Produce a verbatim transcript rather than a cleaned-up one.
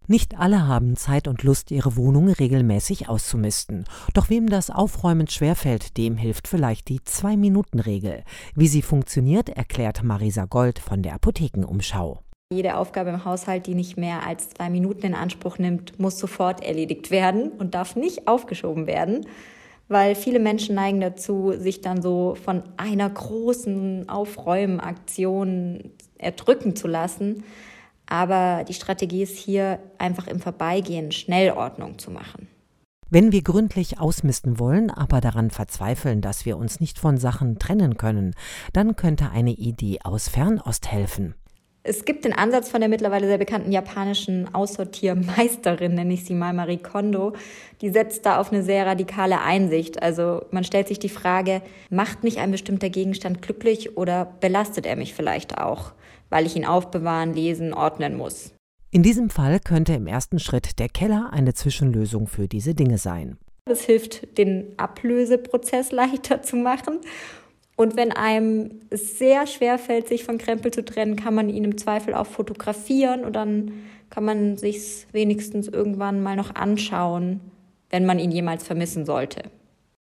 Nicht alle haben Zeit und Lust, ihre Wohnung regelmäßig auszumisten. Doch wem das Aufräumen schwerfällt, dem hilft vielleicht die Zwei-Minuten-Regel. Wie sie funktioniert, erklärt Marisa Gold von der Apothekenumschau. Jede Aufgabe im Haushalt, die nicht mehr als zwei Minuten in Anspruch nimmt, muss sofort erledigt werden und darf nicht aufgeschoben werden, weil viele Menschen neigen dazu, sich dann so von einer großen Aufräumenaktion erdrücken zu lassen. Aber die Strategie ist hier, einfach im Vorbeigehen schnell Ordnung zu machen. Wenn wir gründlich ausmisten wollen, aber daran verzweifeln, dass wir uns nicht von Sachen trennen können, dann könnte eine Idee aus Fernost helfen. Es gibt den Ansatz von der mittlerweile sehr bekannten japanischen Aussortiermeisterin, nenne ich sie mal, Marie Kondo. Die setzt da auf eine sehr radikale Einsicht. Also man stellt sich die Frage, macht mich ein bestimmter Gegenstand glücklich oder belastet er mich vielleicht auch, weil ich ihn aufbewahren, lesen, ordnen muss? In diesem Fall könnte im ersten Schritt der Keller eine Zwischenlösung für diese Dinge sein. Das hilft, den Ablöseprozess leichter zu machen. Und wenn einem es sehr schwer fällt, sich von Krempel zu trennen, kann man ihn im Zweifel auch fotografieren und dann kann man sich wenigstens irgendwann mal noch anschauen, wenn man ihn jemals vermissen sollte.